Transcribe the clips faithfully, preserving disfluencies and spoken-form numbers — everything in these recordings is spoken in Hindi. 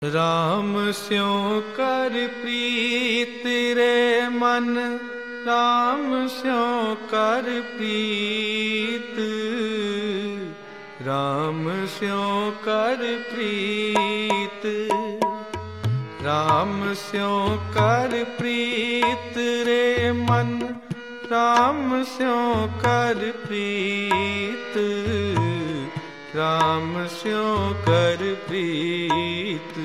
राम स्यों कर प्रीत रे मन, राम स्यों कर प्रीत, राम स्यों कर प्रीत, राम स्यों कर प्रीत रे मन, राम स्यों कर प्रीत, राम स्यों कर प्रीत।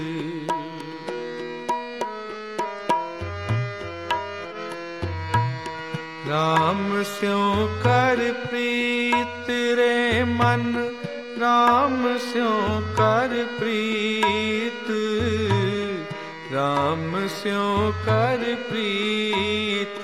राम स्यों कर प्रीत रे मन, राम स्यों कर प्रीत, राम स्यों कर प्रीत।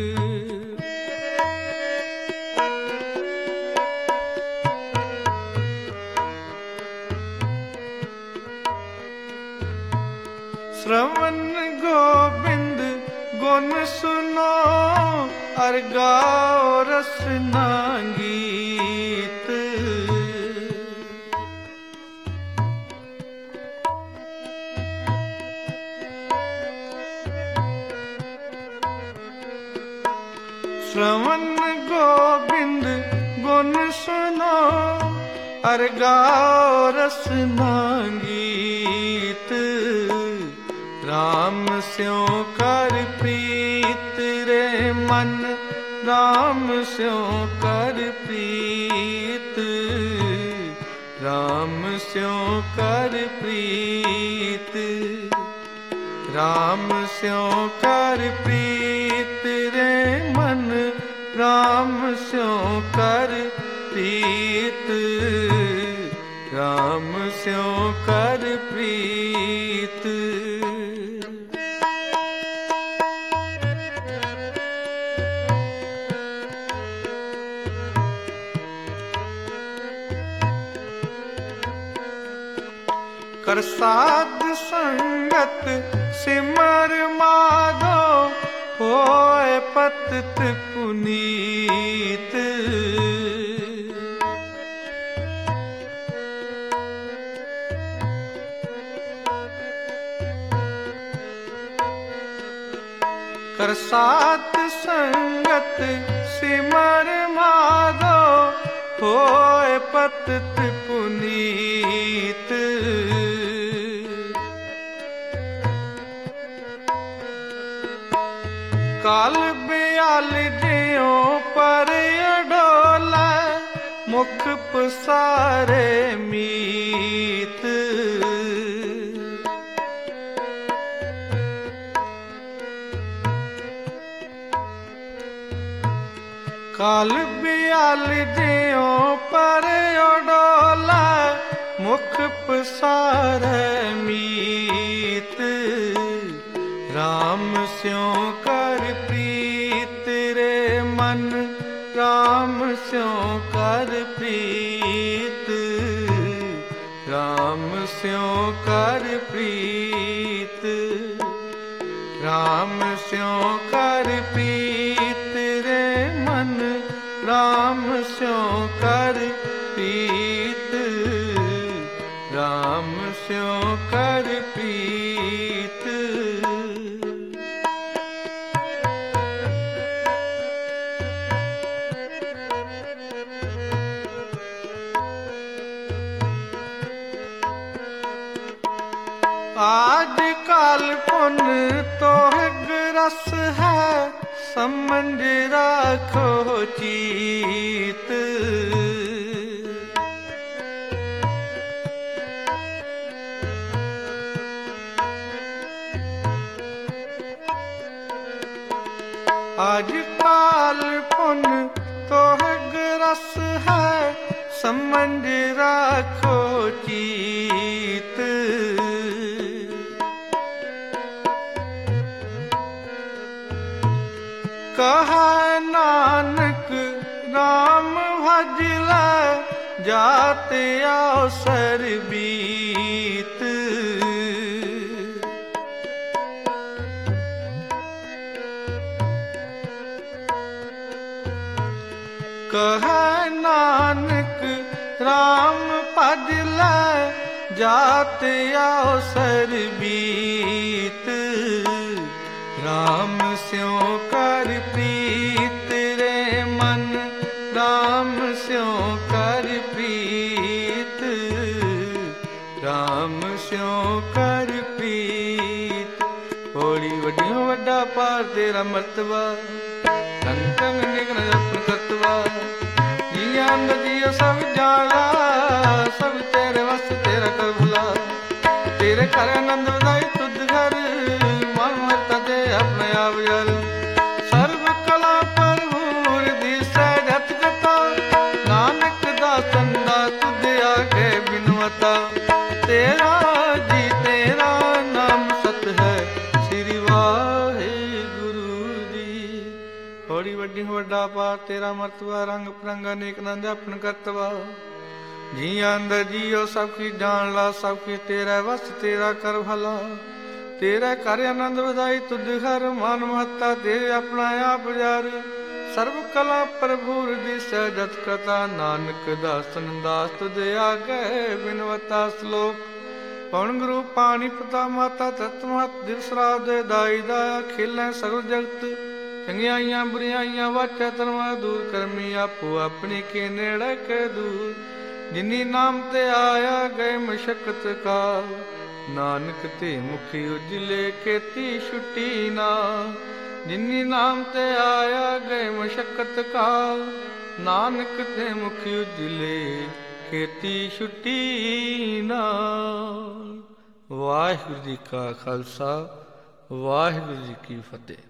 श्रवण गोविंद गुण सुनो, अर गाओ रसना गीत। श्रवण गोविंद गुण सुनो, अर गाओ रसना गीत। राम स्यों कर प्रीत रे मन, राम स्यों कर प्रीत, राम स्यों कर प्रीत, राम स्यों कर प्रीत रे मन, राम स्यों कर प्रीत, राम स्यों कर प्रीत। कर साध संगत सिमर माधो, होए पतित पुनीत। कर साध संगत सिमर माधो, होए पतित पुनीत। काल बियाल जियों पर अडोला, मुख पसारे मीत। काल बियाल जियों पर अडोला, मुख पसारे मीत। राम स्यों कर प्रीत रे मन, राम स्यों कर प्रीत, राम स्यों कर प्रीत, राम स्यों कर प्रीत रे मन, राम स्यों कर प्रीत, राम स्यों कर प्रीत। आज काल पुन तो ग्रस है, समझ राखो चीत। आज काल पुन तो ग्रस है, समझ राखो चीत। कहा नानक राम भज ले, जाते अवसर बीत। कहा नानक राम भज ले, जात अवसर बीत। राम स्यों कर प्रीत रे मन, राम स्यों कर प्रीत, राम स्यों कर प्रीत। होली वड्डियों वड्डा पार तेरा मर्तबा, रंग रंग निगन अपन करतवा। जियां नदियों सब जाला, सब तेरे वस तेरा कर भुला। तेरे कर आनंद वधाई तुद घर, मन मरता दे अपने आप यार। सर्व कला भरपूर दिसै जत कथा, नानक दासन दास तुद आगे बिनवता। तेरा जी तेरा नाम सत है, श्री वाहिगुरु जी। होली वड्डी वड्डा पार तेरा मर्तबा, रंग परंग अनेक नंद अपन करतवा। जियां अंदर जियो सब की जान ला, सब की तेरा वस तेरा कर भला। तेरा कर आनंद वधाई तुद घर, मान महता तेरे अपना आप जार। सर्व कला प्रभुर दिसै जत कथा, नानक दासन दास तुद आगे बिनवता। श्लोक पवन गुरु पानी पिता माता तत्व महत, दिवस रात दे दाई दाया। खेलें सगल जगत चंगियाइयां बुरियाइयां, वाचा धर्मा दूर करमी। आपो अपनी के नेड़े के दूर, जिनी नाम ते आया गए मशक्कत काल। नानक ते मुखी उजले खेती छुट्टी ना, जिनी नाम ते आया गए मशक्कत काल। नानक ते मुखी उजले खेती छुट्टी नाल। वाहिगुरू जी का खालसा, वाहिगुरू जी की फतेह।